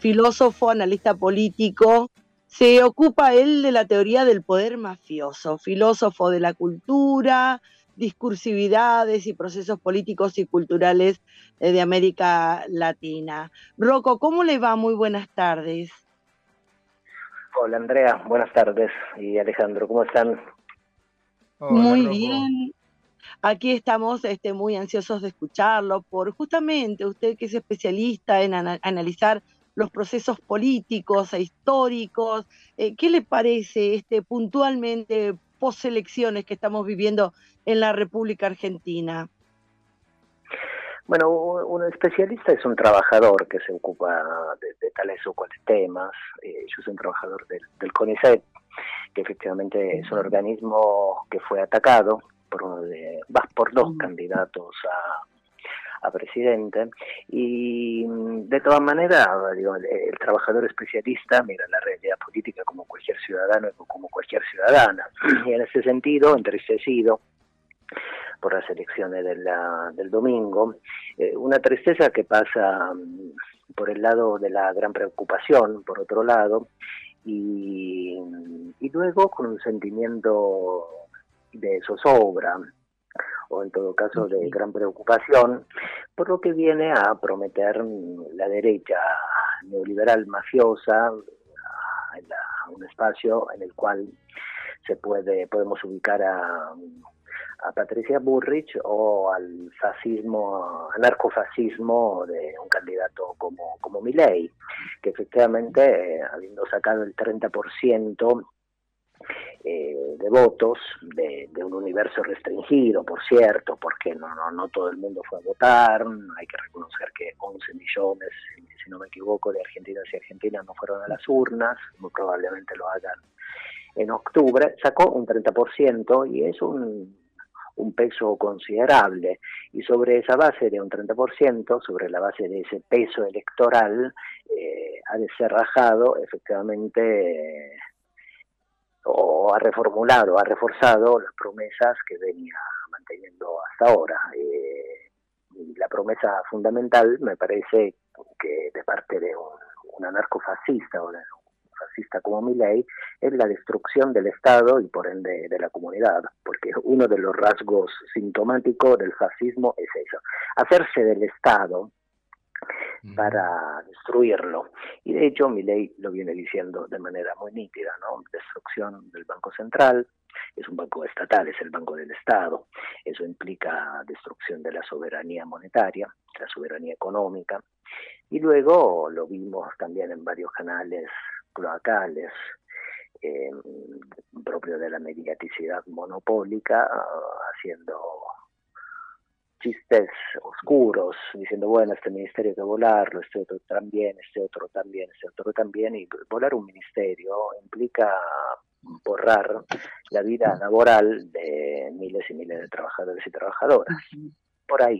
filósofo, analista político. Se ocupa él de la teoría del poder mafioso, filósofo de la cultura, discursividades y procesos políticos y culturales de América Latina. Rocco, ¿cómo le va? Muy buenas tardes. Hola Andrea, buenas tardes. Y Alejandro, ¿cómo están? Hola, Muy Rocco. bien. Aquí estamos muy ansiosos de escucharlo por justamente usted que es especialista en analizar los procesos políticos e históricos. ¿Qué le parece puntualmente postelecciones que estamos viviendo en la República Argentina? Bueno, un especialista es un trabajador que se ocupa de tales o cuales temas. Yo soy un trabajador del CONICET, que efectivamente es un organismo que fue atacado por dos candidatos a presidente, y de todas maneras, digo, el trabajador especialista mira la realidad política como cualquier ciudadano o como cualquier ciudadana, y en ese sentido, entristecido por las elecciones del domingo, una tristeza que pasa por el lado de la gran preocupación, por otro lado, y luego con un sentimiento de zozobra, o en todo caso de gran preocupación, por lo que viene a prometer la derecha neoliberal mafiosa, un espacio en el cual podemos ubicar a Patricia Bullrich o al fascismo, anarcofascismo de un candidato como Milei, que efectivamente, habiendo sacado el 30% de votos de un universo restringido, por cierto, porque no todo el mundo fue a votar, hay que reconocer que 11 millones, si no me equivoco, de argentinas y argentinas no fueron a las urnas, muy probablemente lo hagan en octubre, sacó un 30% y es un peso considerable, y sobre esa base de un 30%, sobre la base de ese peso electoral, ha descerrajado efectivamente o ha reformulado, ha reforzado las promesas que venía manteniendo hasta ahora. Y la promesa fundamental, me parece, que de parte de un anarcofascista o de un fascista como Milei, es la destrucción del Estado y por ende de la comunidad, porque uno de los rasgos sintomáticos del fascismo es eso, hacerse del Estado para destruirlo. Y de hecho Milei lo viene diciendo de manera muy nítida, ¿no? Destrucción del Banco Central, es un banco estatal, es el Banco del Estado, eso implica destrucción de la soberanía monetaria, la soberanía económica, y luego lo vimos también en varios canales cloacales, eh, propio de la mediaticidad monopólica, haciendo chistes oscuros, diciendo, bueno, este ministerio hay que volarlo, este otro también, este otro también, este otro también, y volar un ministerio implica borrar la vida laboral de miles y miles de trabajadores y trabajadoras. Por ahí.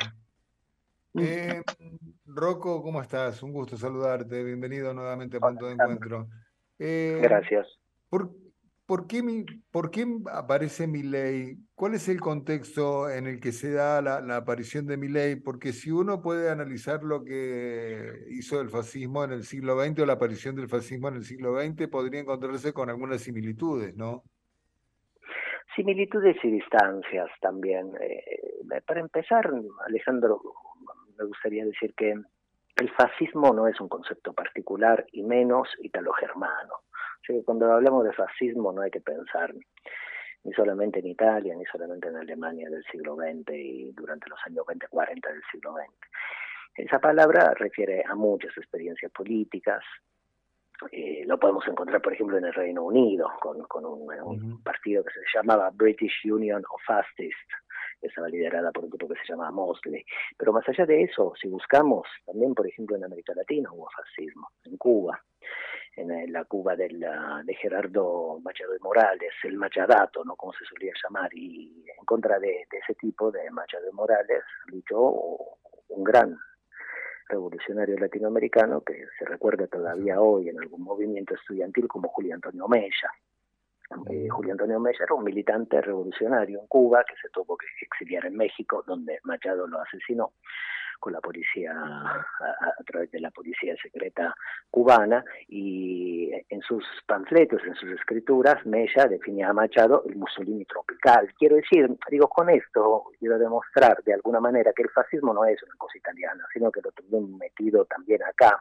Rocco, ¿cómo estás? Un gusto saludarte. Bienvenido nuevamente a Punto de Encuentro. Gracias. ¿Por, por qué aparece Milei? ¿Cuál es el contexto en el que se da la aparición de Milei? Porque si uno puede analizar lo que hizo el fascismo en el siglo XX o la aparición del fascismo en el siglo XX, podría encontrarse con algunas similitudes, ¿no? Similitudes y distancias también. Para empezar, Alejandro, me gustaría decir que el fascismo no es un concepto particular y menos italo-germano. O sea, que cuando hablamos de fascismo no hay que pensar ni solamente en Italia, ni solamente en Alemania del siglo XX y durante los años 20-40 del siglo XX. Esa palabra refiere a muchas experiencias políticas. Lo podemos encontrar, por ejemplo, en el Reino Unido, con un partido que se llamaba British Union of Fascists, que estaba liderada por un grupo que se llamaba Mosley. Pero más allá de eso, si buscamos, también, por ejemplo, en América Latina hubo fascismo, en Cuba, en la Cuba de Gerardo Machado de Morales, el Machadato, ¿no?, como se solía llamar, y en contra de ese tipo de Machado de Morales luchó un gran revolucionario latinoamericano que se recuerda todavía hoy en algún movimiento estudiantil como Julio Antonio Mella. Julio Antonio Mella era un militante revolucionario en Cuba que se tuvo que exiliar en México, donde Machado lo asesinó, con la policía, a través de la policía secreta cubana, y en sus panfletos, en sus escrituras, Mella definía a Machado el Mussolini tropical. Quiero decir, digo, con esto quiero demostrar de alguna manera que el fascismo no es una cosa italiana, sino que lo tuvieron metido también acá,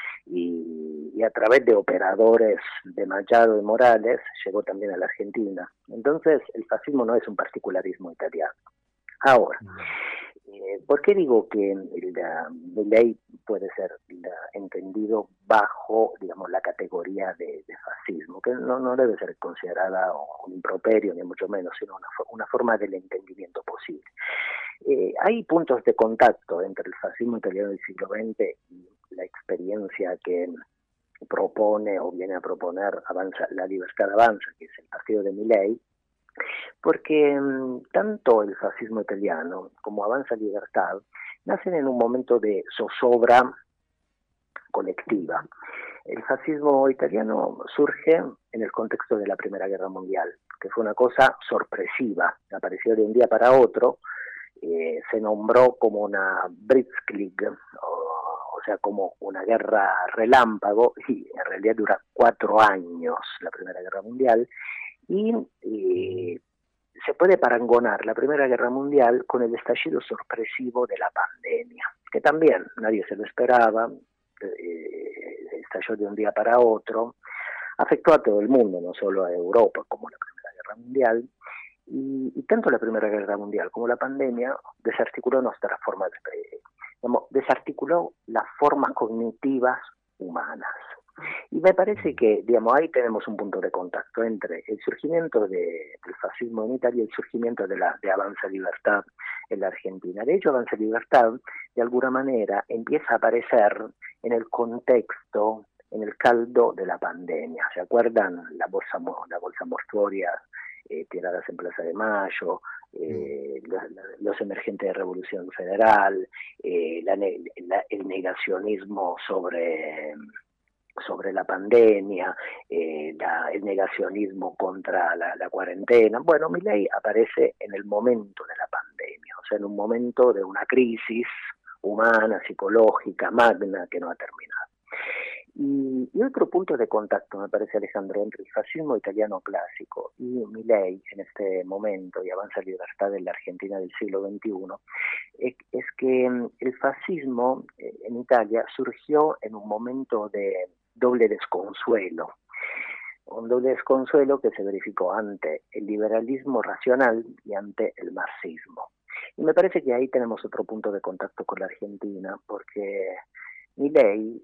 y a través de operadores de Machado y Morales llegó también a la Argentina. Entonces el fascismo no es un particularismo italiano. Ahora, ¿por qué digo que la ley puede ser entendido bajo, digamos, la categoría de fascismo? Que no debe ser considerada un improperio, ni mucho menos, sino una forma del entendimiento posible. Hay puntos de contacto entre el fascismo italiano del siglo XX y la experiencia que propone o viene a proponer La Libertad Avanza, que es el partido de Milei, porque tanto el fascismo italiano como Avanza Libertad nacen en un momento de zozobra colectiva. El fascismo italiano surge en el contexto de la Primera Guerra Mundial, que fue una cosa sorpresiva, apareció de un día para otro. Se nombró como una Blitzkrieg, o sea, como una guerra relámpago, y en realidad dura 4 años la Primera Guerra Mundial, y se puede parangonar la Primera Guerra Mundial con el estallido sorpresivo de la pandemia, que también nadie se lo esperaba, estalló de un día para otro, afectó a todo el mundo, no solo a Europa, como la Primera Guerra Mundial, y tanto la Primera Guerra Mundial como la pandemia desarticuló nuestras formas desarticuló las formas cognitivas humanas. Y me parece que, digamos, ahí tenemos un punto de contacto entre el surgimiento del fascismo en Italia y el surgimiento de Avanza Libertad en la Argentina. De hecho, Avanza Libertad, de alguna manera, empieza a aparecer en el contexto, en el caldo de la pandemia. ¿Se acuerdan? La bolsa mortuoria tiradas en Plaza de Mayo, los emergentes de Revolución Federal, el negacionismo sobre la pandemia, el negacionismo contra la cuarentena. Bueno, Milei aparece en el momento de la pandemia, o sea, en un momento de una crisis humana, psicológica, magna, que no ha terminado. Y otro punto de contacto, me parece, Alejandro, entre el fascismo italiano clásico y Milei en este momento, y Avanza Libertad en la Argentina del siglo XXI, es que el fascismo en Italia surgió en un momento de doble desconsuelo, un doble desconsuelo que se verificó ante el liberalismo racional y ante el marxismo. Y me parece que ahí tenemos otro punto de contacto con la Argentina, porque Milei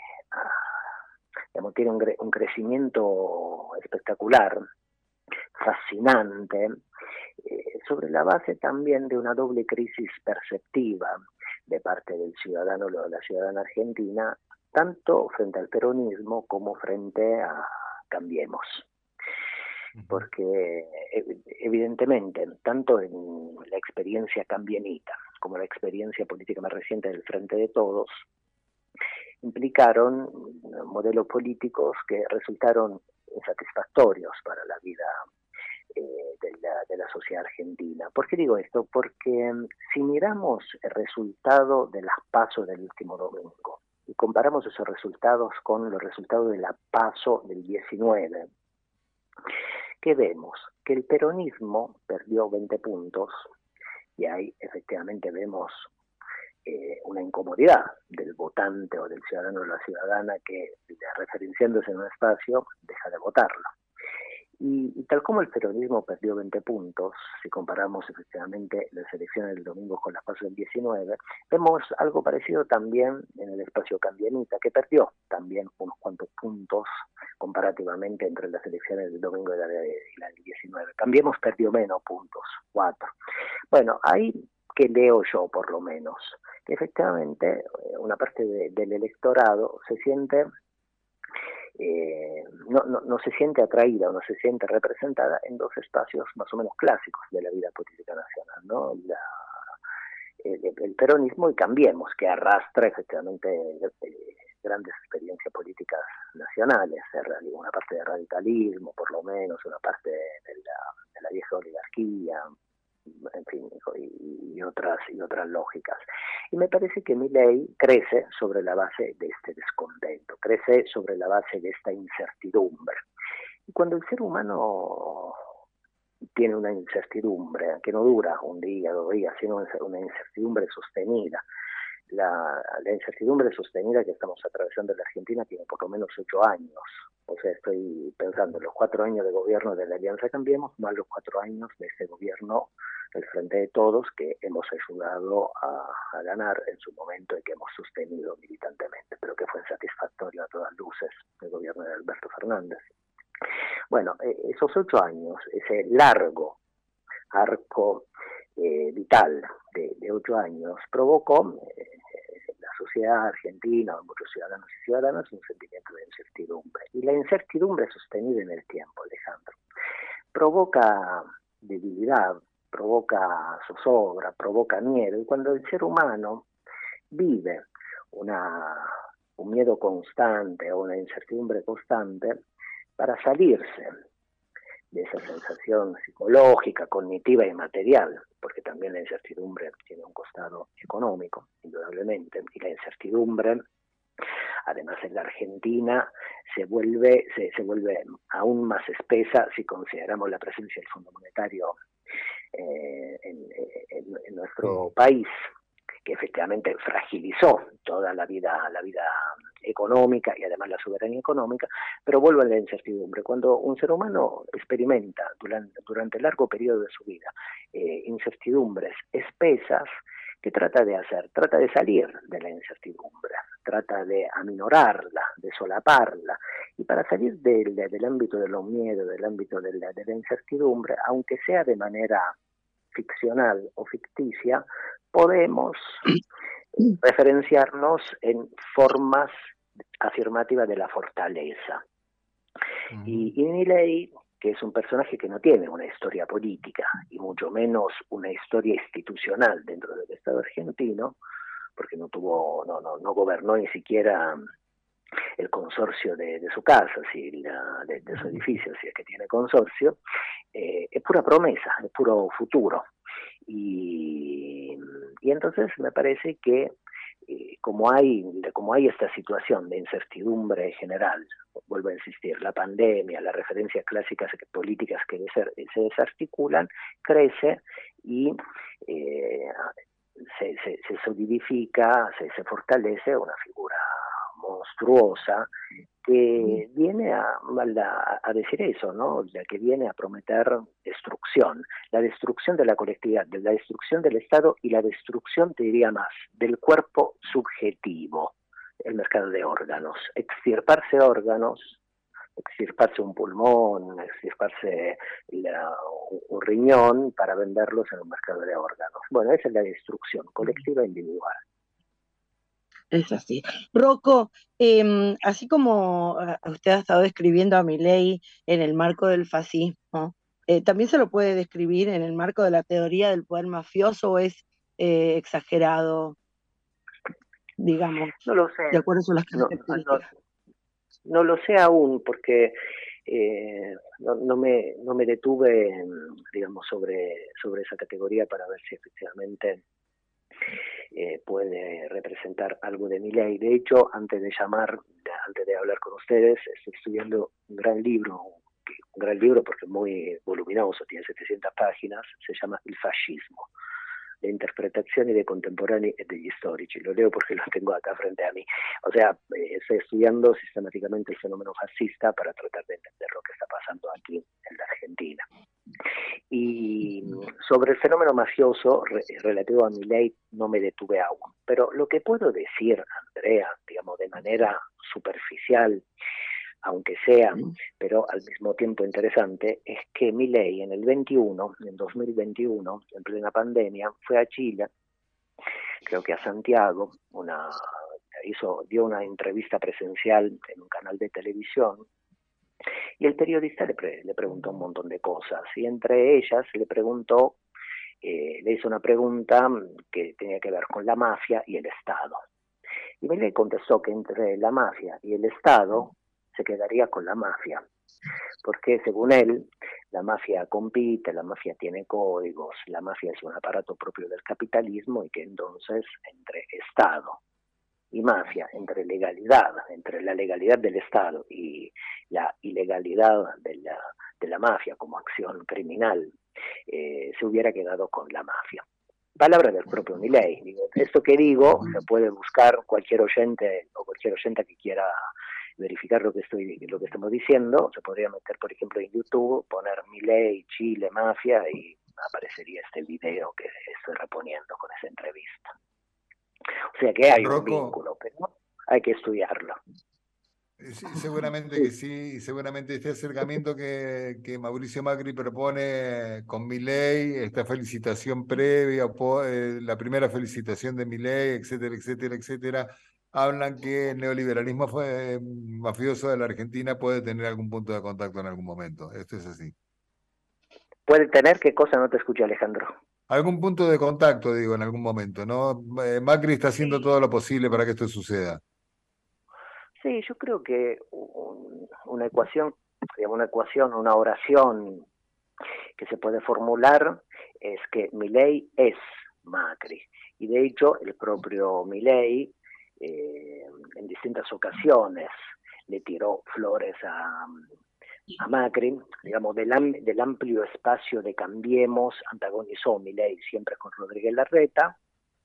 tiene un crecimiento espectacular, fascinante, sobre la base también de una doble crisis perceptiva de parte del ciudadano o de la ciudadana argentina, tanto frente al peronismo como frente a Cambiemos. Porque evidentemente, tanto en la experiencia cambienita como la experiencia política más reciente del Frente de Todos, implicaron modelos políticos que resultaron insatisfactorios para la vida de la sociedad argentina. ¿Por qué digo esto? Porque si miramos el resultado de las PASO del último domingo y comparamos esos resultados con los resultados de la PASO del 19, ¿qué vemos? Que el peronismo perdió 20 puntos, y ahí efectivamente vemos una incomodidad del votante o del ciudadano o la ciudadana que, referenciándose en un espacio, deja de votarlo. Y tal como el peronismo perdió 20 puntos, si comparamos efectivamente las elecciones del domingo con las PASO del 19, vemos algo parecido también en el espacio cambienita, que perdió también unos cuantos puntos comparativamente entre las elecciones del domingo y la del 19. Cambiemos perdió menos puntos, 4. Bueno, ahí que leo yo por lo menos, que efectivamente una parte del electorado se siente, no se siente atraída o no se siente representada en dos espacios más o menos clásicos de la vida política nacional, ¿no? El peronismo y Cambiemos, que arrastra efectivamente grandes experiencias políticas nacionales, una parte de radicalismo, por lo menos, una parte de la vieja oligarquía, en fin, y otras lógicas. Y me parece que Milei crece sobre la base de este descontento, crece sobre la base de esta incertidumbre. Y cuando el ser humano tiene una incertidumbre que no dura un día, 2 días, sino una incertidumbre sostenida, la incertidumbre sostenida que estamos atravesando en la Argentina tiene por lo menos 8 años. O sea, estoy pensando en los 4 años de gobierno de la Alianza Cambiemos, más los 4 años de este gobierno del Frente de Todos, que hemos ayudado a ganar en su momento y que hemos sostenido militantemente, pero que fue insatisfactorio a todas luces el gobierno de Alberto Fernández. Bueno, esos 8 años, ese largo arco vital de 8 años, provocó en la sociedad argentina, en muchos ciudadanos y ciudadanas, un sentimiento de incertidumbre. Y la incertidumbre sostenida en el tiempo, Alejandro, provoca debilidad, provoca zozobra, provoca miedo. Y cuando el ser humano vive un miedo constante o una incertidumbre constante, para salirse de esa sensación psicológica, cognitiva y material, porque también la incertidumbre tiene un costado económico, indudablemente, y la incertidumbre, además en la Argentina, se vuelve aún más espesa si consideramos la presencia del Fondo Monetario en nuestro país, que efectivamente fragilizó toda la vida económica y además la soberanía económica, pero vuelve a la incertidumbre. Cuando un ser humano experimenta durante largo periodo de su vida incertidumbres espesas, ¿qué trata de hacer? Trata de salir de la incertidumbre, trata de aminorarla, de solaparla, y para salir del ámbito de los miedos, del ámbito de la incertidumbre, aunque sea de manera ficcional o ficticia, podemos referenciarnos en formas afirmativas de la fortaleza. Y Milei, que es un personaje que no tiene una historia política y mucho menos una historia institucional dentro del Estado argentino, porque no gobernó ni siquiera el consorcio de su casa, de su edificio, si es que tiene consorcio, es pura promesa, es puro futuro. Y entonces me parece que como hay esta situación de incertidumbre general, vuelvo a insistir, la pandemia, las referencias clásicas políticas que se desarticulan, crece y se solidifica, se fortalece una figura monstruosa que viene a decir eso, ¿no? Que viene a prometer destrucción, la destrucción de la colectividad, la destrucción del Estado y la destrucción, te diría más, del cuerpo subjetivo, el mercado de órganos, extirparse órganos, extirparse un pulmón, extirparse un riñón para venderlos en un mercado de órganos. Bueno, esa es la destrucción colectiva e individual. Es así. Rocco, así como usted ha estado describiendo a Milei en el marco del fascismo, ¿también se lo puede describir en el marco de la teoría del poder mafioso o es exagerado, digamos, no lo sé. de acuerdo a las características? No lo sé aún, porque no me detuve, digamos, sobre esa categoría para ver si efectivamente puede representar algo de Milei. De hecho, antes de hablar con ustedes, estoy estudiando un gran libro porque es muy voluminoso, tiene 700 páginas, se llama Il fascismo, de interpretazioni dei contemporanei e degli storici. Lo leo porque lo tengo acá frente a mí. O sea, estoy estudiando sistemáticamente el fenómeno fascista para tratar de entender lo que está pasando aquí en la Argentina. Y sobre el fenómeno mafioso relativo a Milei no me detuve aún. Pero lo que puedo decir, Andrea, digamos, de manera superficial, aunque sea, pero al mismo tiempo interesante, es que Milei en 2021, en plena pandemia, fue a Chile, creo que a Santiago, dio una entrevista presencial en un canal de televisión, y el periodista le preguntó un montón de cosas, y entre ellas le hizo una pregunta que tenía que ver con la mafia y el Estado. Y Milei contestó que entre la mafia y el Estado se quedaría con la mafia, porque según él la mafia compite, la mafia tiene códigos, la mafia es un aparato propio del capitalismo y que entonces entre Estado y mafia, entre la legalidad del Estado y la ilegalidad de la mafia como acción criminal, se hubiera quedado con la mafia. Palabra del propio Milei. Esto que digo se puede buscar cualquier oyente o cualquier oyente que quiera verificar lo que estamos diciendo. Se podría meter, por ejemplo, en YouTube, poner Milei, Chile, mafia, y aparecería este video que estoy reponiendo con esa entrevista. O sea que hay un vínculo, pero hay que estudiarlo. Sí, seguramente que sí, y seguramente este acercamiento que Mauricio Macri propone con Milei, esta felicitación previa, la primera felicitación de Milei, etcétera, etcétera, etcétera, hablan que el neoliberalismo mafioso de la Argentina puede tener algún punto de contacto en algún momento. Esto es así. ¿Puede tener qué cosa? No te escuché, Alejandro. Algún punto de contacto, digo, en algún momento, ¿no? Macri está haciendo todo lo posible para que esto suceda. Sí, yo creo que una ecuación, una oración que se puede formular es que Milei es Macri. Y de hecho, el propio Milei en distintas ocasiones le tiró flores a Macri, digamos, del amplio espacio de Cambiemos, antagonizó Milei siempre con Rodríguez Larreta,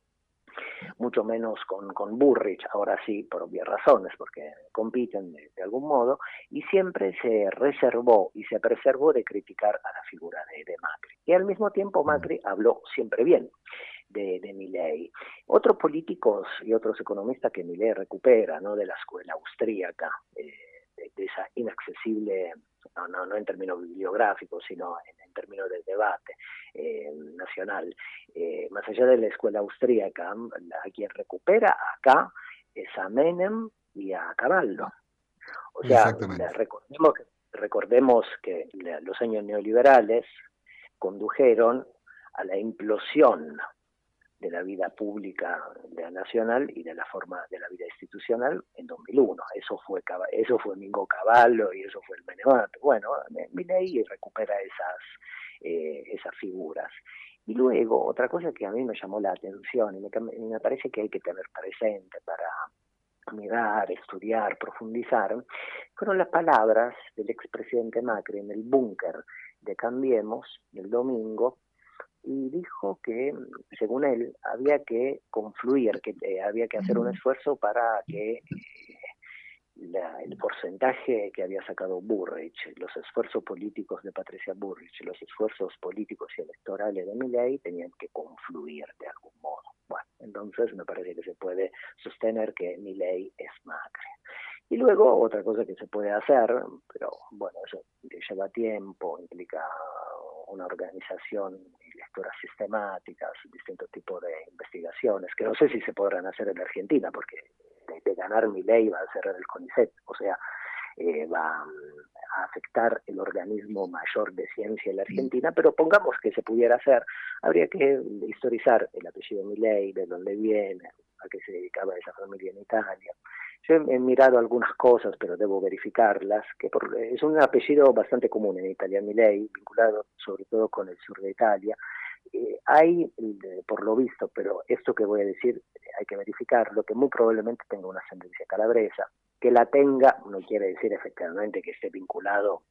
mucho menos con Burrich, ahora sí, por obvias razones, porque compiten de algún modo, y siempre se reservó y se preservó de criticar a la figura de Macri. Y al mismo tiempo Macri habló siempre bien de Milei. Otros políticos y otros economistas que Milei recupera, ¿no?, de la escuela austríaca, de esa inaccesible, no en términos bibliográficos, sino en términos del debate nacional. Más allá de la escuela austríaca, a quien recupera acá es a Menem y a Caballo. O sea, recordemos que los años neoliberales condujeron a la implosión de la vida pública de la nacional y de la forma de la vida institucional en 2001. Eso fue Mingo Cavallo y eso fue el Menemato. Bueno, Milei recupera esas figuras. Y luego, otra cosa que a mí me llamó la atención y me parece que hay que tener presente para mirar, estudiar, profundizar, fueron las palabras del expresidente Macri en el búnker de Cambiemos el domingo, y dijo que, según él, había que confluir, que había que hacer un esfuerzo para que el porcentaje que había sacado Burrich, los esfuerzos políticos de Patricia Burrich, los esfuerzos políticos y electorales de Milei tenían que confluir de algún modo. Bueno, entonces me parece que se puede sostener que Milei es Macri. Y luego otra cosa que se puede hacer, pero bueno, eso lleva tiempo, implica una organización y lecturas sistemáticas, distintos tipos de investigaciones, que no sé si se podrán hacer en Argentina, porque de ganar Milei va a cerrar el CONICET, o sea, va a afectar el organismo mayor de ciencia en la Argentina, pero pongamos que se pudiera hacer, habría que historizar el apellido Milei, de dónde viene, a qué se dedicaba esa familia en Italia. Yo he mirado algunas cosas, pero debo verificarlas, es un apellido bastante común en Italia, Milei, vinculado sobre todo con el sur de Italia. Hay, por lo visto, pero esto que voy a decir hay que verificarlo, que muy probablemente tenga una ascendencia calabresa. Que la tenga no quiere decir efectivamente que esté vinculado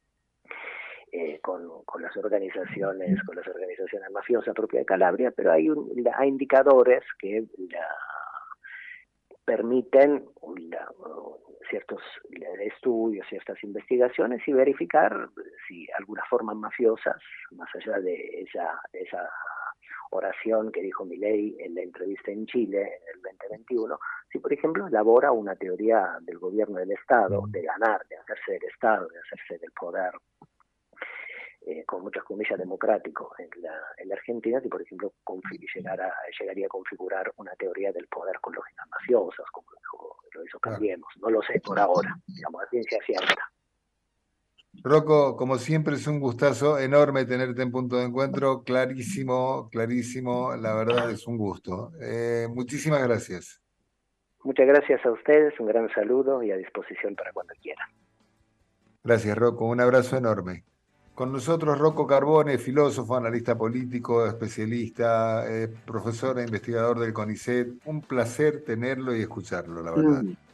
con las organizaciones mafiosas propias de Calabria, pero hay indicadores que permiten ciertos estudios, ciertas investigaciones y verificar si algunas formas mafiosas, más allá de esa oración que dijo Milei en la entrevista en Chile en el 2021, si por ejemplo elabora una teoría del gobierno del Estado, de ganar, de hacerse del Estado, de hacerse del poder, con muchas comillas democrático en la Argentina, que por ejemplo llegaría a configurar una teoría del poder con lógicas mafiosas, como lo hizo Cambiemos. No lo sé por ahora, digamos, a ciencia cierta. Rocco, como siempre es un gustazo enorme tenerte en Punto de Encuentro, clarísimo, clarísimo, la verdad es un gusto. Muchísimas gracias. Muchas gracias a ustedes, un gran saludo y a disposición para cuando quieran. Gracias, Rocco, un abrazo enorme. Con nosotros Rocco Carbone, filósofo, analista político, especialista, profesor e investigador del CONICET. Un placer tenerlo y escucharlo, la verdad.